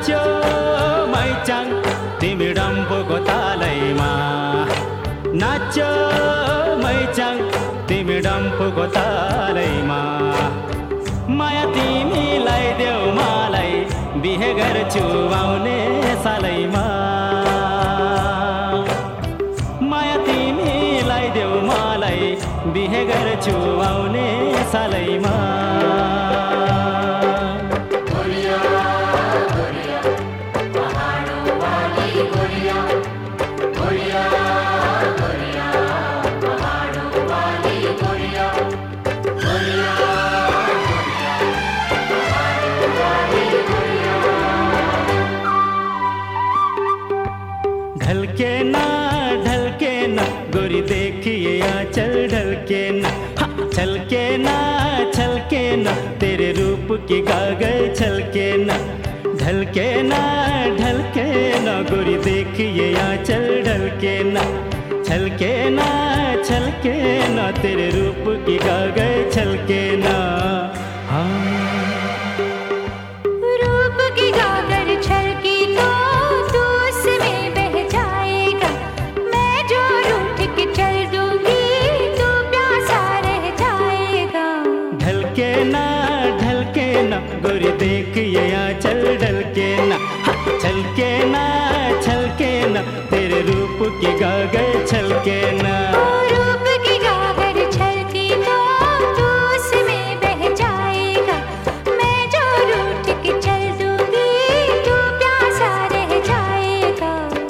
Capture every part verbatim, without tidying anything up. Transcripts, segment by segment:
नाच्यो मैचाङ तिमी डम्फुको तालैमा, नाच्यो मैचाङ तिमी डम्फुको तालैमा। माया तिमीलाई देऊ मलाई बिहे गर्छु आउने सालैमा, माया तिमीलाई देऊ मलाई बिहे गर्छु आउने सालैमा। ढलके ना ढलके ना गोरी देखिए आंचल ढलके ना, छलके ना छलके ना तेरे रूप की गागर छलके ना। ढलके ना ढलके ना गोरी देखिए आंचल ढलके ना, छलके ना छलके ना तेरे रूप की गागर छलके ना। हाँ रूप की गागर छलकी तो तू उसमें बह जाएगा, मैं जो रूठ के चल दूंगी तू प्यासा रह जाएगा। ढलके ना ढलके ना गोरी देखिए आंचल ढलके ना, छलके ना छलके ना तेरे रूप की गागर छलके ना। रूप की गागर छलकी तो तू उसमें बह जाएगा, मैं जो रूठ के चल दूंगी तू प्यासा रह जाएगा।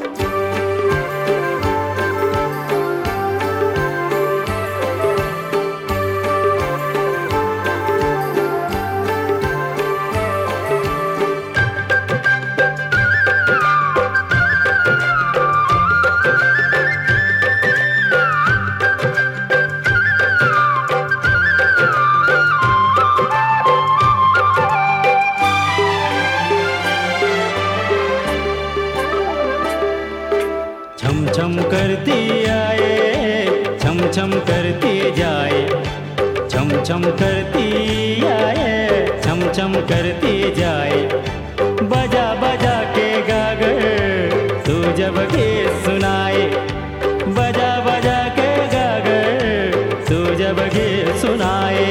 छम छम करती आए छम छम करती जाए, छम छम करती आए छम छम करती जाए। बजा बजा के गागर तू जब गीत सुनाए, बजा बजा के गागर तू जब गीत सुनाए।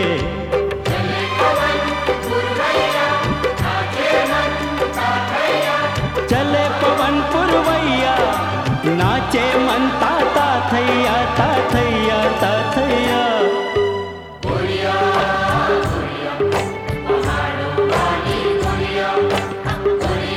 चले पवन पुरवैया नाचे मन ताता थैया ता थैया ता थैया। गुड़िया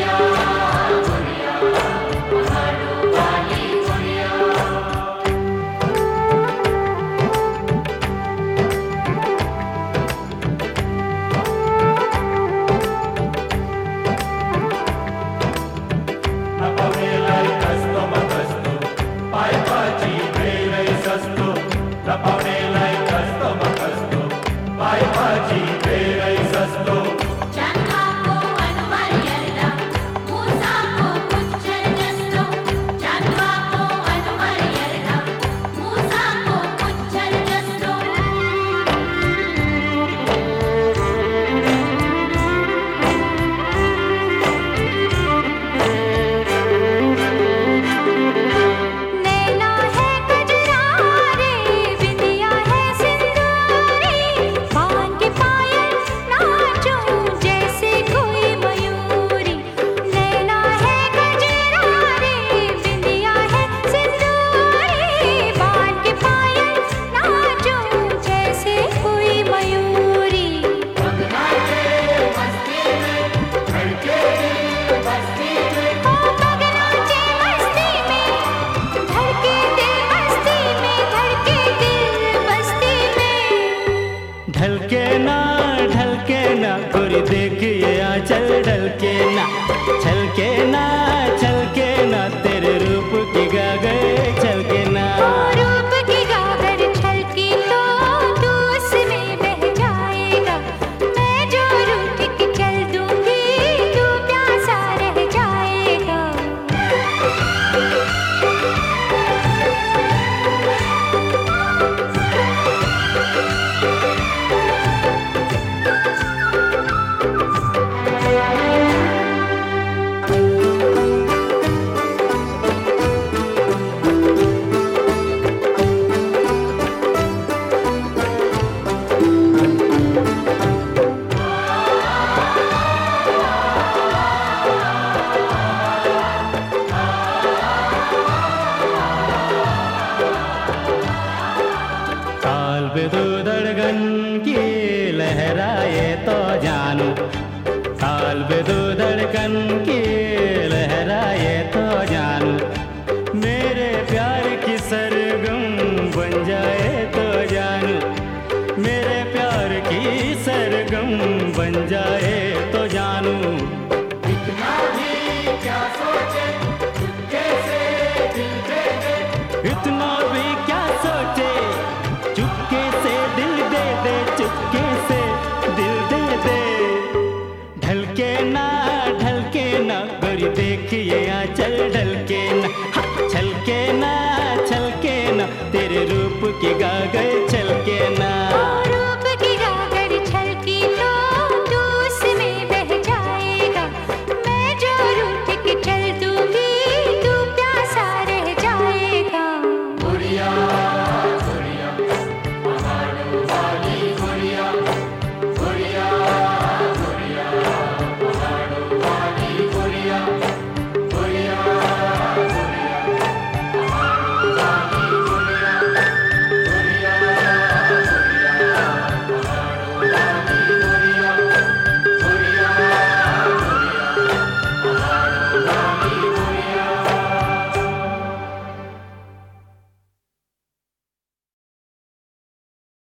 देखिए